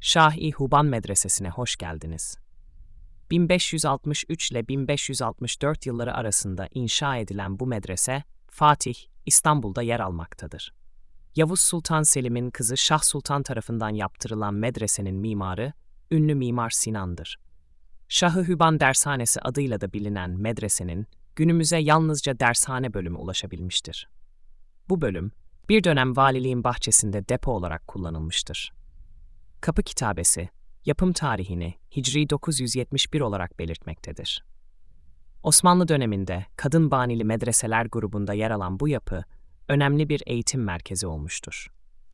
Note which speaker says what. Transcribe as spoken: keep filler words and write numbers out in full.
Speaker 1: Şah-ı Huban Medresesi'ne hoş geldiniz. bin beş yüz altmış üç ile bin beş yüz altmış dört yılları arasında inşa edilen bu medrese, Fatih, İstanbul'da yer almaktadır. Yavuz Sultan Selim'in kızı Şah Sultan tarafından yaptırılan medresenin mimarı, ünlü Mimar Sinan'dır. Şah-ı Huban Dershanesi adıyla da bilinen medresenin, günümüze yalnızca dershane bölümü ulaşabilmiştir. Bu bölüm, bir dönem valiliğin bahçesinde depo olarak kullanılmıştır. Kapı Kitabesi, yapım tarihini Hicri dokuz yüz yetmiş bir olarak belirtmektedir. Osmanlı döneminde kadın banili medreseler grubunda yer alan bu yapı, önemli bir eğitim merkezi olmuştur.